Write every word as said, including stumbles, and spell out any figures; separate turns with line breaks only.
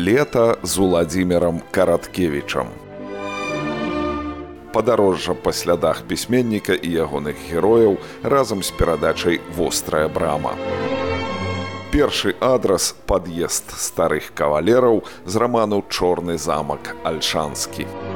Лета з Уладзімірам Караткевічам. Падарожжа па слядах пісьменніка і ягоных герояў разам з перадачай «Вострая брама». Першы адрас – пад'езд старых кавалераў з раману «Чорны замак Альшанскі».